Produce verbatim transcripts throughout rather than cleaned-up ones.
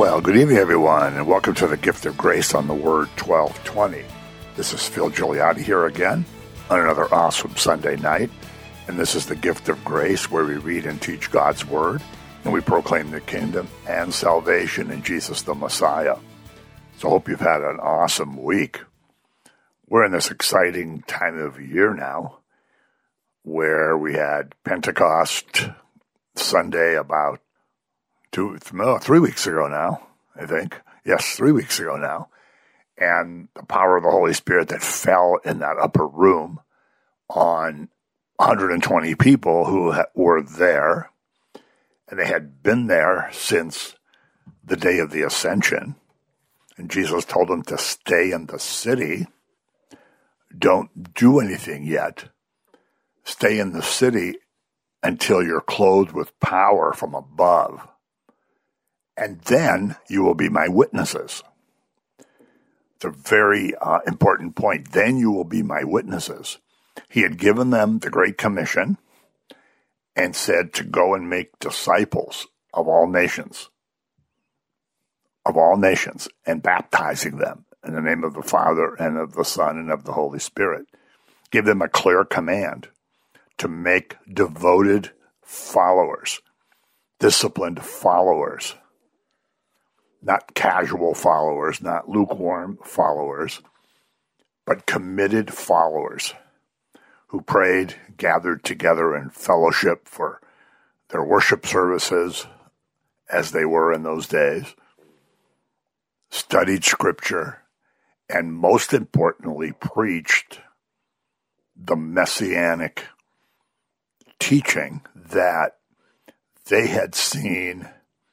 Well, good evening, everyone, and welcome to the Gift of Grace on the Word twelve twenty. This is Phil Gigliotti here again on another awesome Sunday night, and this is the Gift of Grace, where we read and teach God's Word, and we proclaim the kingdom and salvation in Jesus the Messiah. So I hope you've had an awesome week. We're in this exciting time of year now, where we had Pentecost Sunday about two, no, three weeks ago now, I think. Yes, three weeks ago now. And the power of the Holy Spirit that fell in that upper room on one hundred twenty people who ha- were there. And they had been there since the day of the ascension. And Jesus told them to stay in the city. Don't do anything yet. Stay in the city until you're clothed with power from above. And then you will be my witnesses. It's a very uh, important point. Then you will be my witnesses. He had given them the Great Commission and said to go and make disciples of all nations, of all nations, and baptizing them in the name of the Father and of the Son and of the Holy Spirit. Give them a clear command to make devoted followers, disciplined followers. Not casual followers, not lukewarm followers, but committed followers who prayed, gathered together in fellowship for their worship services as they were in those days, studied Scripture, and most importantly, preached the messianic teaching that they had seen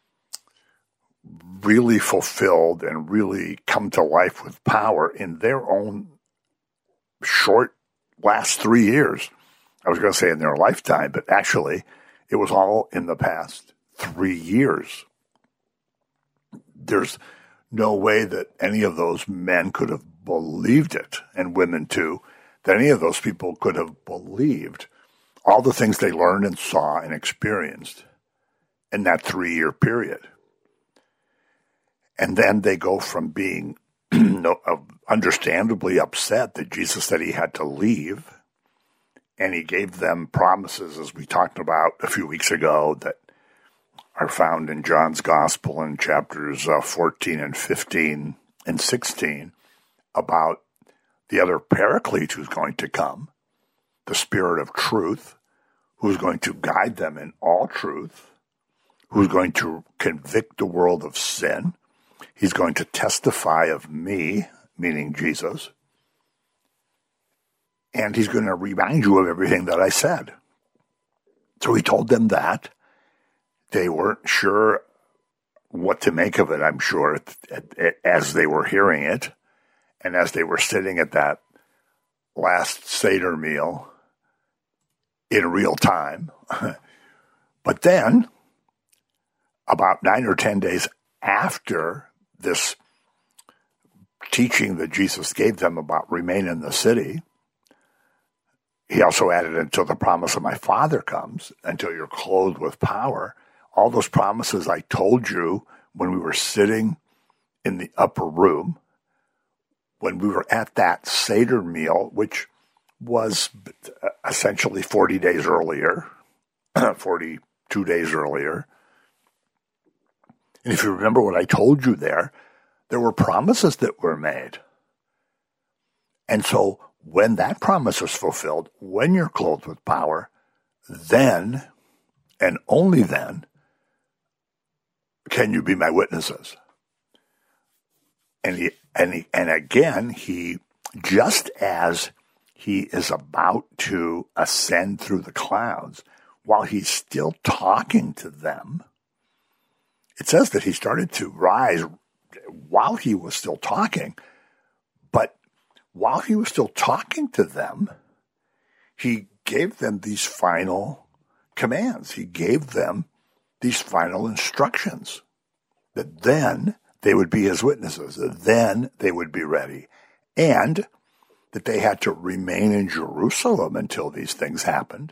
really fulfilled and really come to life with power in their own short last three years. I was going to say in their lifetime, but actually it was all in the past three years. There's no way that any of those men could have believed it, and women too, that any of those people could have believed all the things they learned and saw and experienced in that three-year period. And then they go from being understandably upset that Jesus said he had to leave, and he gave them promises, as we talked about a few weeks ago, that are found in John's Gospel in chapters uh, fourteen and fifteen and sixteen, about the other Paraclete who's going to come, the Spirit of truth, who's going to guide them in all truth, who's going to convict the world of sin. He's going to testify of me, meaning Jesus, and he's going to remind you of everything that I said. So he told them that. They weren't sure what to make of it, I'm sure, as they were hearing it, and as they were sitting at that last Seder meal in real time. But then, about nine or ten days after this teaching that Jesus gave them about remain in the city, he also added, until the promise of my Father comes, until you're clothed with power. All those promises I told you when we were sitting in the upper room, when we were at that Seder meal, which was essentially forty days earlier, forty-two days earlier. And if you remember what I told you there, there were promises that were made. And so when that promise is fulfilled, when you're clothed with power, then, and only then, can you be my witnesses. And he, and he, and again, he, just as he is about to ascend through the clouds, while he's still talking to them, it says that he started to rise while he was still talking. But while he was still talking to them, he gave them these final commands. He gave them these final instructions that then they would be his witnesses, that then they would be ready, and that they had to remain in Jerusalem until these things happened.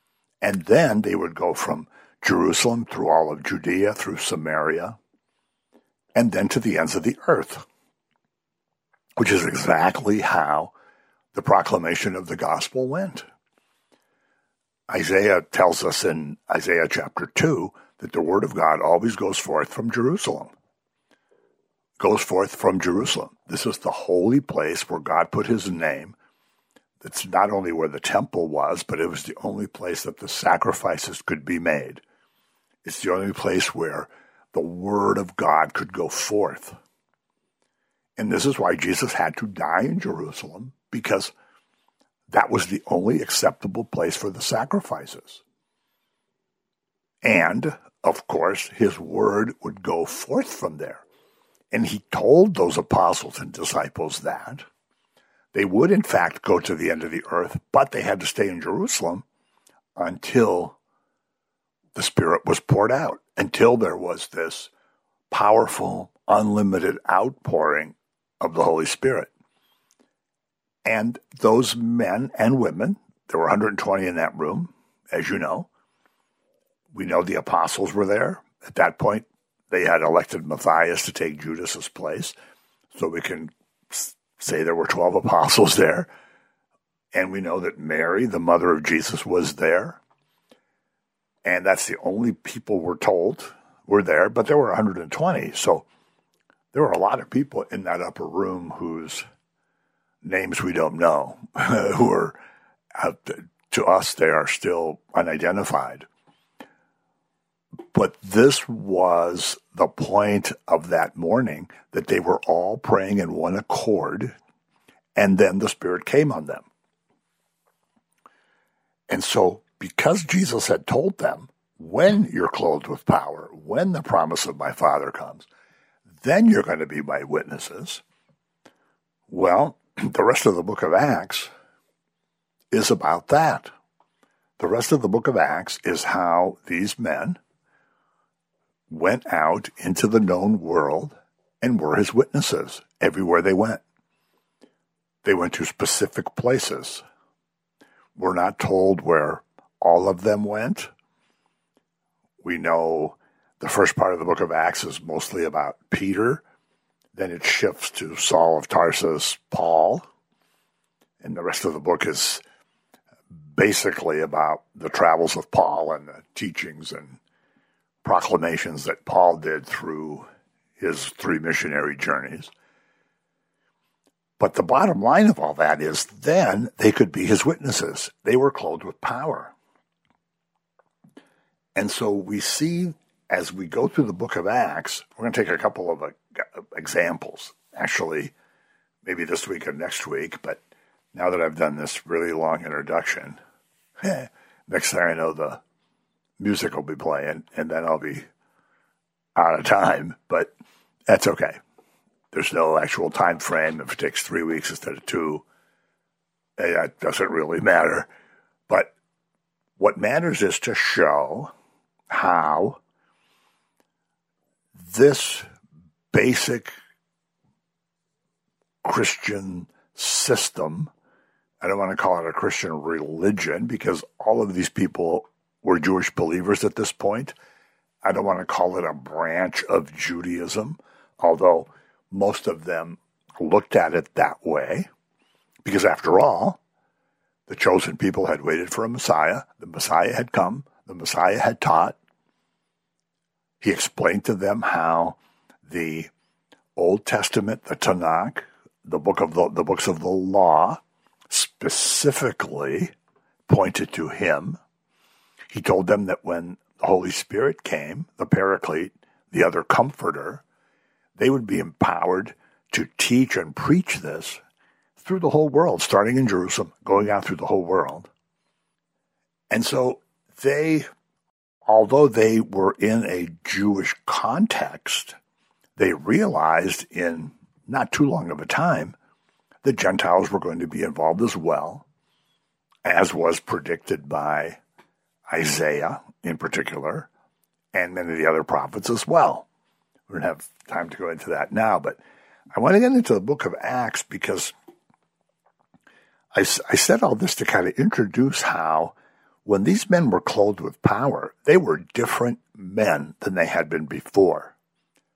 And then they would go from Jerusalem through all of Judea, through Samaria, and then to the ends of the earth, which is exactly how the proclamation of the gospel went. Isaiah tells us in Isaiah chapter two that the word of God always goes forth from Jerusalem. Goes forth from Jerusalem. This is the holy place where God put his name. It's not only where the temple was, but it was the only place that the sacrifices could be made. It's the only place where the word of God could go forth. And this is why Jesus had to die in Jerusalem, because that was the only acceptable place for the sacrifices. And, of course, his word would go forth from there. And he told those apostles and disciples that they would, in fact, go to the end of the earth, but they had to stay in Jerusalem until the Spirit was poured out, until there was this powerful, unlimited outpouring of the Holy Spirit. And those men and women, there were one hundred twenty in that room, as you know. We know the apostles were there. At that point, they had elected Matthias to take Judas's place. So we can say there were twelve apostles there. And we know that Mary, the mother of Jesus, was there. And that's the only people we're told were there. But there were one hundred twenty. So there were a lot of people in that upper room whose names we don't know, who are, to us, they are still unidentified. But this was the point of that morning, that they were all praying in one accord, and then the Spirit came on them. And so, because Jesus had told them, when you're clothed with power, when the promise of my Father comes, then you're going to be my witnesses. Well, the rest of the book of Acts is about that. The rest of the book of Acts is how these men went out into the known world and were his witnesses everywhere they went. They went to specific places. We're not told where all of them went. We know the first part of the book of Acts is mostly about Peter. Then it shifts to Saul of Tarsus, Paul. And the rest of the book is basically about the travels of Paul and the teachings and proclamations that Paul did through his three missionary journeys. But the bottom line of all that is then they could be his witnesses. They were clothed with power. And so we see, as we go through the book of Acts, we're going to take a couple of uh, examples, actually, maybe this week or next week, but now that I've done this really long introduction, next thing I know, the music will be playing, and then I'll be out of time, but that's okay. There's no actual time frame. If it takes three weeks instead of two, that doesn't really matter. But what matters is to show how this basic Christian system, I don't want to call it a Christian religion because all of these people were Jewish believers at this point. I don't want to call it a branch of Judaism, although most of them looked at it that way, because after all, the chosen people had waited for a Messiah. The Messiah had come. The Messiah had taught. He explained to them how the Old Testament, the Tanakh, the book of the, the books of the law, specifically pointed to him. He told them that when the Holy Spirit came, the Paraclete, the other comforter, they would be empowered to teach and preach this through the whole world, starting in Jerusalem, going out through the whole world. And so they, although they were in a Jewish context, they realized in not too long of a time that Gentiles were going to be involved as well, as was predicted by Isaiah in particular, and many of the other prophets as well. We don't have time to go into that now, but I want to get into the book of Acts because I, I said all this to kind of introduce how when these men were clothed with power, they were different men than they had been before.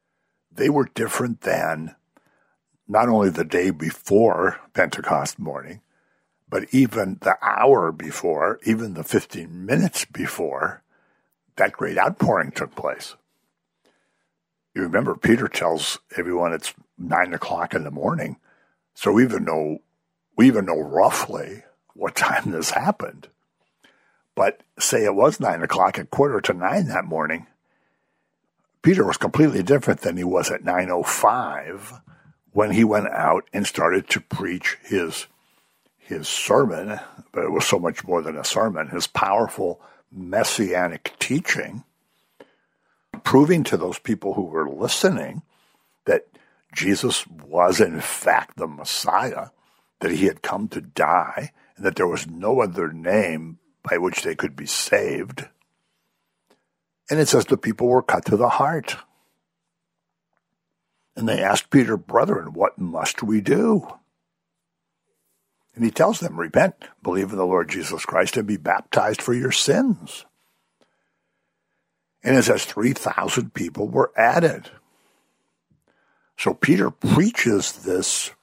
they were different than not only the day before Pentecost morning, but even the hour before, even the fifteen minutes before that great outpouring took place. You remember Peter tells everyone it's nine o'clock in the morning, so we even know we even know roughly what time this happened. But say it was nine o'clock, at quarter to nine that morning, Peter was completely different than he was at nine oh five when he went out and started to preach his his sermon, but it was so much more than a sermon, his powerful messianic teaching, proving to those people who were listening that Jesus was in fact the Messiah, that he had come to die, and that there was no other name by which they could be saved. And it says the people were cut to the heart. And they asked Peter, "Brethren, what must we do?" And he tells them, repent, believe in the Lord Jesus Christ, and be baptized for your sins. And it says three thousand people were added. So Peter preaches this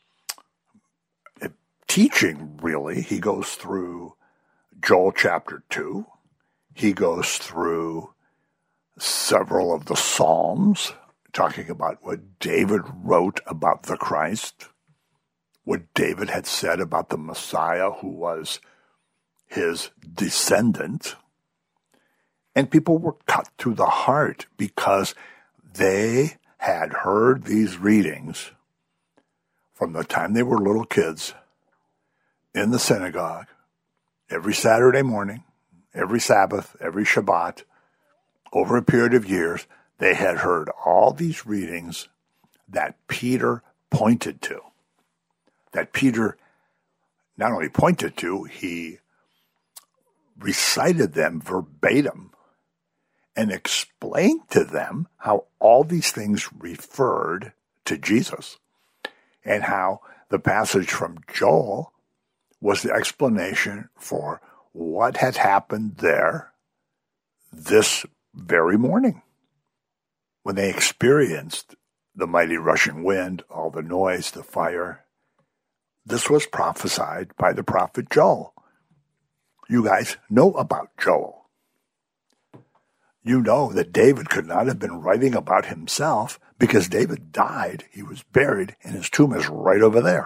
teaching, really. He goes through Joel chapter two. He goes through several of the Psalms, talking about what David wrote about the Christ, what David had said about the Messiah who was his descendant. And people were cut to the heart because they had heard these readings from the time they were little kids in the synagogue every Saturday morning, every Sabbath, every Shabbat. Over a period of years, they had heard all these readings that Peter pointed to. That Peter not only pointed to, he recited them verbatim and explained to them how all these things referred to Jesus, and how the passage from Joel was the explanation for what had happened there this very morning when they experienced the mighty rushing wind, all the noise, the fire. This was prophesied by the prophet Joel. You guys know about Joel. You know that David could not have been writing about himself because David died. He was buried, and his tomb is right over there.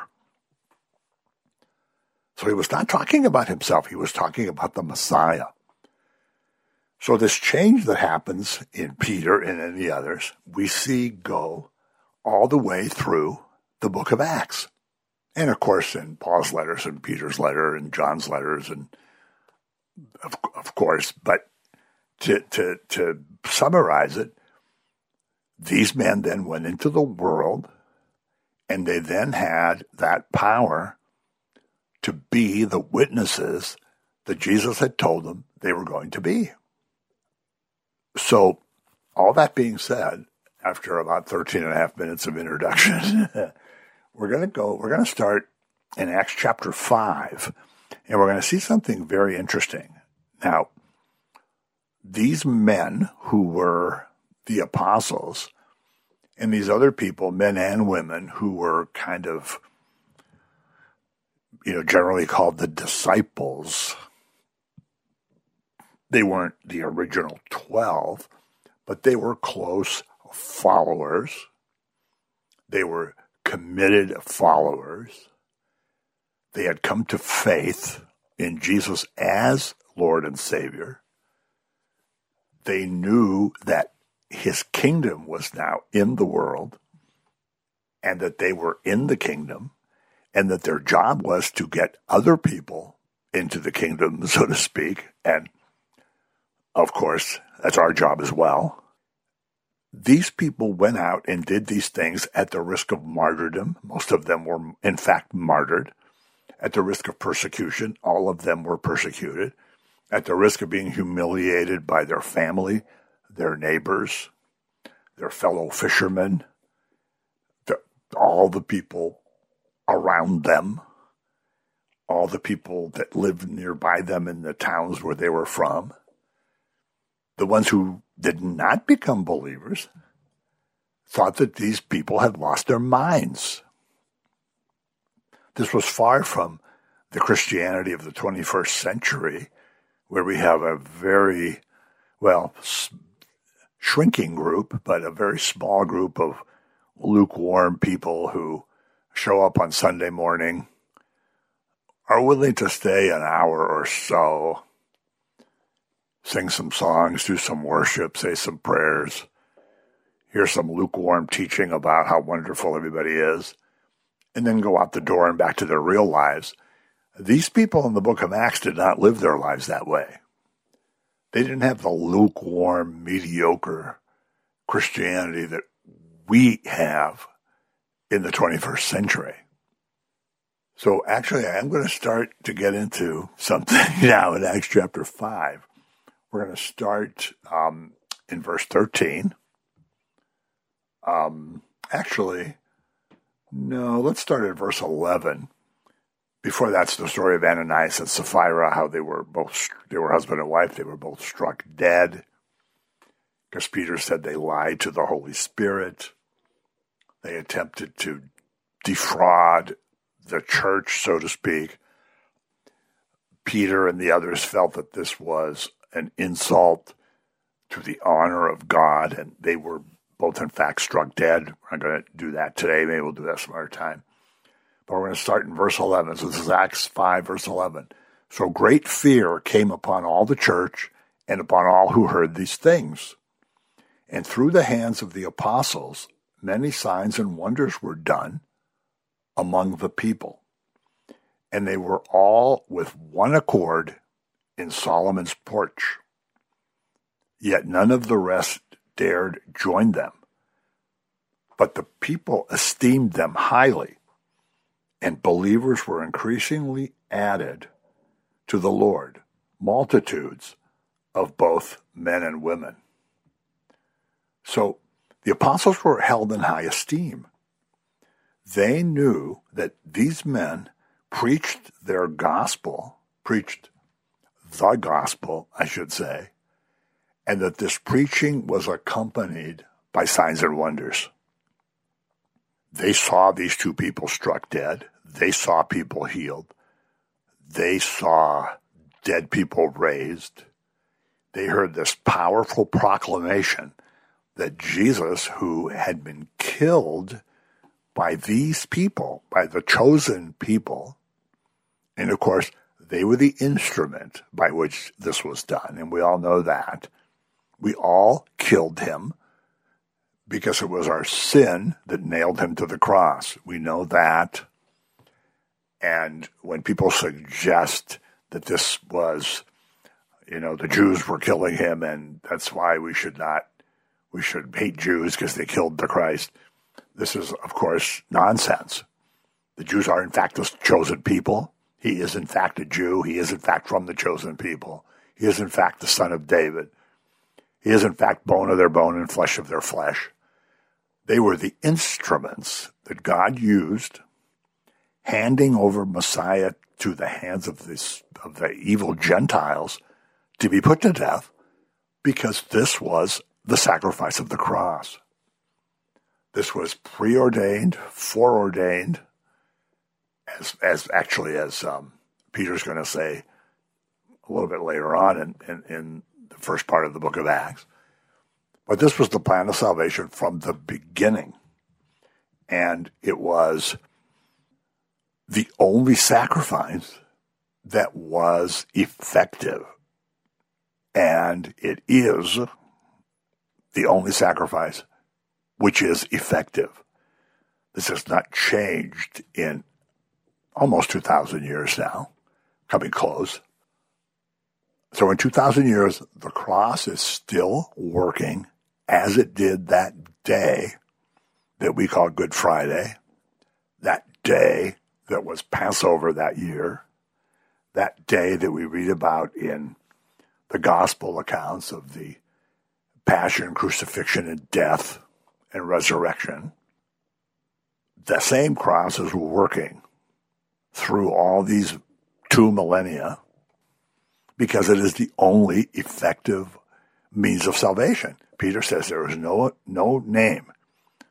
So he was not talking about himself. He was talking about the Messiah. So this change that happens in Peter and in the others, we see go all the way through the book of Acts. And of course, in Paul's letters and Peter's letter and John's letters, and of, of course, but to, to, to summarize it, these men then went into the world, and they then had that power to be the witnesses that Jesus had told them they were going to be. So, all that being said, after about thirteen and a half minutes of introduction, we're going to go, we're going to start in Acts chapter five, and we're going to see something very interesting. Now, these men who were the apostles, and these other people, men and women, who were kind of, you know, generally called the disciples, they weren't the original twelve, but they were close followers. They were committed followers. They had come to faith in Jesus as Lord and Savior. They knew that his kingdom was now in the world, and that they were in the kingdom, and that their job was to get other people into the kingdom, so to speak. And of course, that's our job as well. These people went out and did these things at the risk of martyrdom. Most of them were, in fact, martyred. At the risk of persecution, all of them were persecuted. At the risk of being humiliated by their family, their neighbors, their fellow fishermen, the, all the people around them, all the people that lived nearby them in the towns where they were from. The ones who did not become believers, thought that these people had lost their minds. This was far from the Christianity of the twenty-first century, where we have a very, well, shrinking group, but a very small group of lukewarm people who show up on Sunday morning, are willing to stay an hour or so, sing some songs, do some worship, say some prayers, hear some lukewarm teaching about how wonderful everybody is, and then go out the door and back to their real lives. These people in the book of Acts did not live their lives that way. They didn't have the lukewarm, mediocre Christianity that we have in the twenty-first century. So actually, I'm going to start to get into something now in Acts chapter five. We're going to start um, in verse thirteen. Um, actually, no, let's start at verse eleven. Before that's the story of Ananias and Sapphira, how they were both, they were husband and wife, they were both struck dead. Because Peter said they lied to the Holy Spirit. They attempted to defraud the church, so to speak. Peter and the others felt that this was an insult to the honor of God, and they were both, in fact, struck dead. We're not going to do that today. Maybe we'll do that some other time. But we're going to start in verse eleven. So this is Acts five, verse eleven. So great fear came upon all the church and upon all who heard these things. And through the hands of the apostles, many signs and wonders were done among the people. And they were all with one accord in Solomon's porch. Yet none of the rest dared join them. But the people esteemed them highly, and believers were increasingly added to the Lord, multitudes of both men and women. So the apostles were held in high esteem. They knew that these men preached their gospel, preached the gospel, I should say, and that this preaching was accompanied by signs and wonders. They saw these two people struck dead. They saw people healed. They saw dead people raised. They heard this powerful proclamation that Jesus, who had been killed by these people, by the chosen people, and of course, they were the instrument by which this was done, and we all know that. We all killed him because it was our sin that nailed him to the cross. We know that. And when people suggest that this was, you know, the Jews were killing him and that's why we should not, we should hate Jews because they killed the Christ, this is, of course, nonsense. The Jews are, in fact, the chosen people. He is, in fact, a Jew. He is, in fact, from the chosen people. He is, in fact, the son of David. He is, in fact, bone of their bone and flesh of their flesh. They were the instruments that God used, handing over Messiah to the hands of, this, of the evil Gentiles to be put to death, because this was the sacrifice of the cross. This was preordained, foreordained, as as actually as um, Peter's going to say a little bit later on in, in, in the first part of the book of Acts. But this was the plan of salvation from the beginning. And it was the only sacrifice that was effective. And it is the only sacrifice which is effective. This has not changed in almost two thousand years now, coming close. So in two thousand years, the cross is still working as it did that day that we call Good Friday, that day that was Passover that year, that day that we read about in the gospel accounts of the passion, crucifixion, and death and resurrection. The same cross is working through all these two millennia because it is the only effective means of salvation. Peter says there is no no name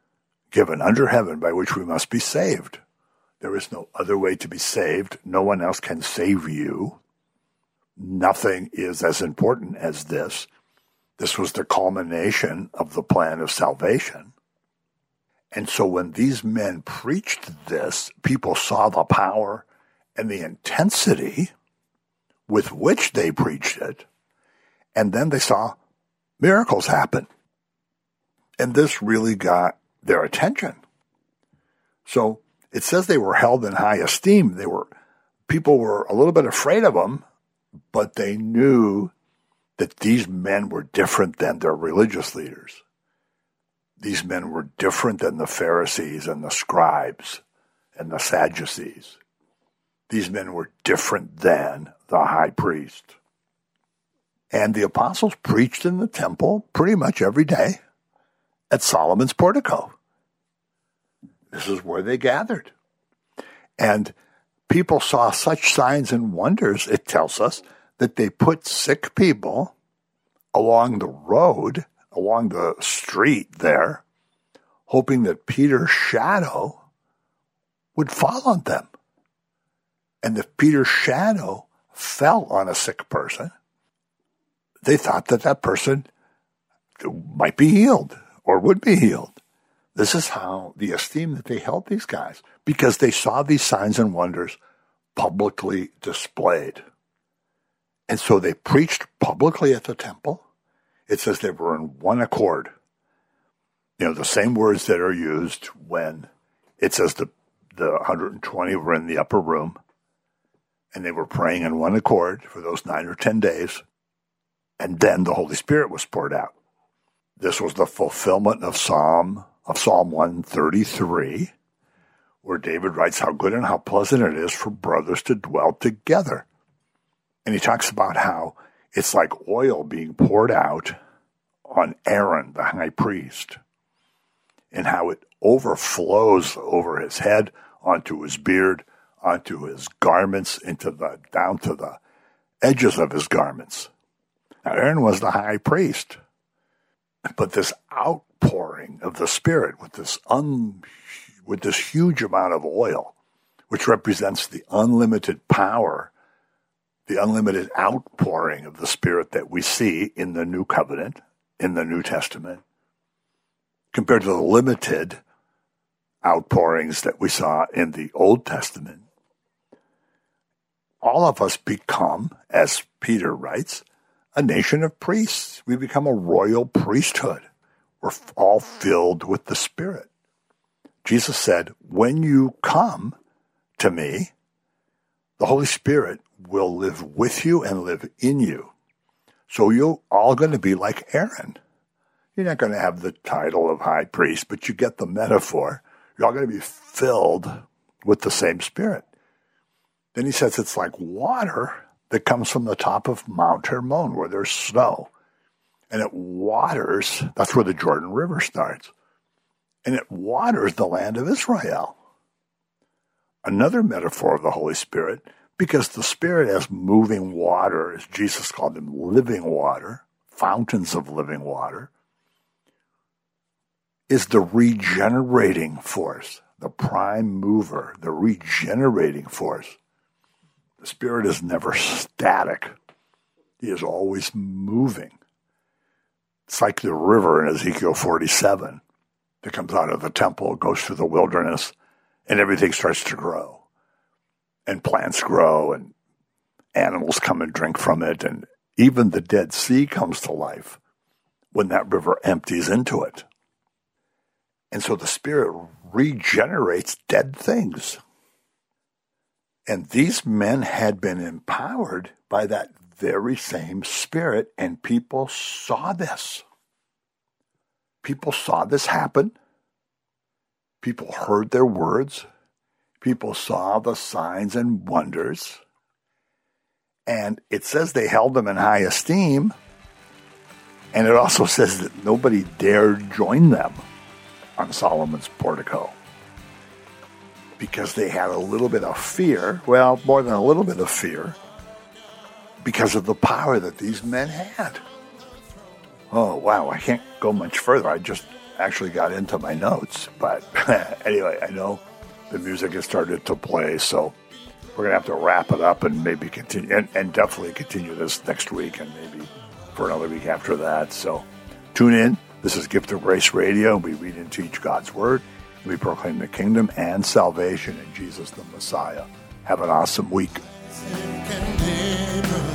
given under heaven by which we must be saved. There is no other way to be saved. No one else can save you. Nothing is as important as this. This was the culmination of the plan of salvation. And so when these men preached this, people saw the power and the intensity with which they preached it, and then they saw miracles happen. And this really got their attention. So it says they were held in high esteem. They were, people were a little bit afraid of them, but they knew that these men were different than their religious leaders. These men were different than the Pharisees and the scribes and the Sadducees. These men were different than the high priest. And the apostles preached in the temple pretty much every day at Solomon's portico. This is where they gathered. And people saw such signs and wonders, it tells us, that they put sick people along the road, along the street there, hoping that Peter's shadow would fall on them. And if Peter's shadow fell on a sick person, they thought that that person might be healed or would be healed. This is how the esteem that they held these guys, because they saw these signs and wonders publicly displayed. And so they preached publicly at the temple. It says they were in one accord. You know, the same words that are used when it says the, the one hundred twenty were in the upper room and they were praying in one accord for those nine or ten days. And then the Holy Spirit was poured out. This was the fulfillment of Psalm of Psalm one thirty-three, where David writes how good and how pleasant it is for brothers to dwell together. And he talks about how it's like oil being poured out on Aaron, the high priest, and how it overflows over his head, onto his beard, onto his garments, into the down to the edges of his garments. Now, Aaron was the high priest, but this outpouring of the Spirit with this un, with this huge amount of oil, which represents the unlimited power, the unlimited outpouring of the Spirit that we see in the New Covenant, in the New Testament, compared to the limited outpourings that we saw in the Old Testament. All of us become, as Peter writes, a nation of priests. We become a royal priesthood. We're all filled with the Spirit. Jesus said, when you come to me, the Holy Spirit will live with you and live in you. So you're all going to be like Aaron. You're not going to have the title of high priest, but you get the metaphor. You're all going to be filled with the same Spirit. Then he says it's like water that comes from the top of Mount Hermon where there's snow. And it waters, that's where the Jordan River starts. And it waters the land of Israel. Another metaphor of the Holy Spirit, because the Spirit as moving water, as Jesus called them, living water, fountains of living water, is the regenerating force, the prime mover, the regenerating force. The Spirit is never static. He is always moving. It's like the river in Ezekiel forty-seven that comes out of the temple, goes through the wilderness, and everything starts to grow. And plants grow, and animals come and drink from it, and even the Dead Sea comes to life when that river empties into it. And so the Spirit regenerates dead things. And these men had been empowered by that very same Spirit, and people saw this. People saw this happen. People heard their words. People saw the signs and wonders. And it says they held them in high esteem. And it also says that nobody dared join them on Solomon's portico, because they had a little bit of fear, well, more than a little bit of fear, because of the power that these men had. Oh, wow, I can't go much further. I just actually got into my notes. But anyway, I know the music has started to play, so we're going to have to wrap it up and maybe continue, and, and definitely continue this next week and maybe for another week after that. So tune in. This is Gift of Grace Radio. We read and teach God's Word. We proclaim the kingdom and salvation in Jesus the Messiah. Have an awesome week.